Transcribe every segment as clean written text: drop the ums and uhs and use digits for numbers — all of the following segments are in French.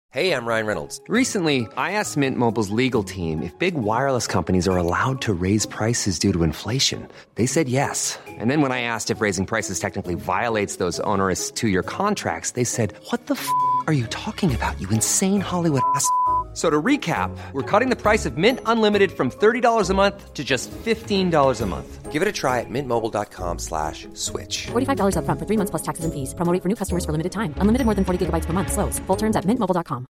Hey, I'm Ryan Reynolds. Recently, I asked Mint Mobile's legal team if big wireless companies are allowed to raise prices due to inflation. They said yes. And then when I asked if raising prices technically violates those onerous two-year contracts, they said, "What the f*** are you talking about, you insane Hollywood ass?" So to recap, we're cutting the price of Mint Unlimited from $30 a month to just $15 a month. Give it a try at mintmobile.com/switch. $45 up front for 3 months plus taxes and fees. Promo rate for new customers for limited time. Unlimited more than 40 gigabytes per month. Slows full terms at mintmobile.com.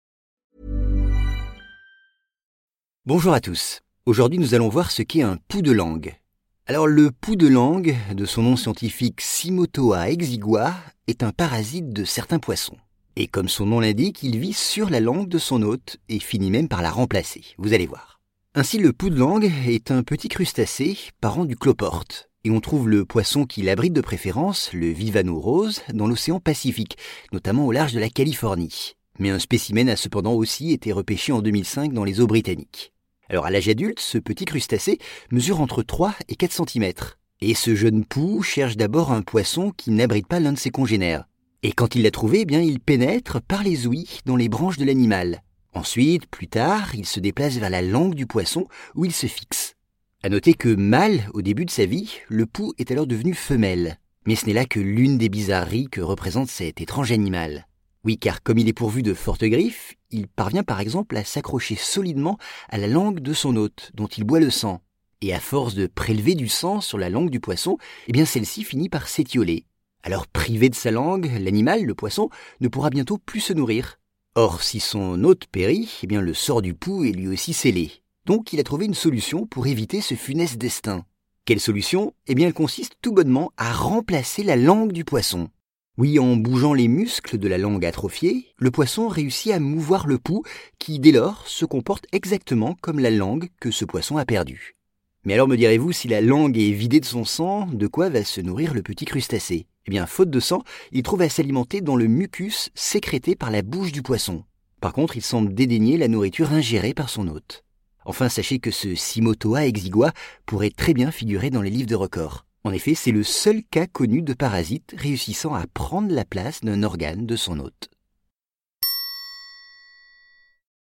Bonjour à tous. Aujourd'hui, nous allons voir ce qu'est un pouls de langue. Alors, le pouls de langue, de son nom scientifique Cymothoa exigua, est un parasite de certains poissons. Et comme son nom l'indique, il vit sur la langue de son hôte et finit même par la remplacer. Vous allez voir. Ainsi, le pouls de langue est un petit crustacé, parent du cloporte. Et on trouve le poisson qui l'abrite de préférence, le Vivano rose, dans l'océan Pacifique, notamment au large de la Californie. Mais un spécimen a cependant aussi été repêché en 2005 dans les eaux britanniques. Alors à l'âge adulte, ce petit crustacé mesure entre 3 et 4 cm. Et ce jeune pouls cherche d'abord un poisson qui n'abrite pas l'un de ses congénères. Et quand il l'a trouvé, il pénètre par les ouïes dans les branches de l'animal. Ensuite, plus tard, il se déplace vers la langue du poisson où il se fixe. À noter que mâle au début de sa vie, le pouls est alors devenu femelle. Mais ce n'est là que l'une des bizarreries que représente cet étrange animal. Oui, car comme il est pourvu de fortes griffes, il parvient par exemple à s'accrocher solidement à la langue de son hôte, dont il boit le sang. Et à force de prélever du sang sur la langue du poisson, celle-ci finit par s'étioler. Alors privé de sa langue, l'animal, le poisson, ne pourra bientôt plus se nourrir. Or, si son hôte périt, le sort du pouls est lui aussi scellé. Donc il a trouvé une solution pour éviter ce funeste destin. Quelle solution ? Elle consiste tout bonnement à remplacer la langue du poisson. Oui, en bougeant les muscles de la langue atrophiée, le poisson réussit à mouvoir le pouls qui, dès lors, se comporte exactement comme la langue que ce poisson a perdue. Mais alors me direz-vous, si la langue est vidée de son sang, de quoi va se nourrir le petit crustacé ? Faute de sang, il trouve à s'alimenter dans le mucus sécrété par la bouche du poisson. Par contre, il semble dédaigner la nourriture ingérée par son hôte. Enfin, sachez que ce Cymothoa exigua pourrait très bien figurer dans les livres de records. En effet, c'est le seul cas connu de parasite réussissant à prendre la place d'un organe de son hôte.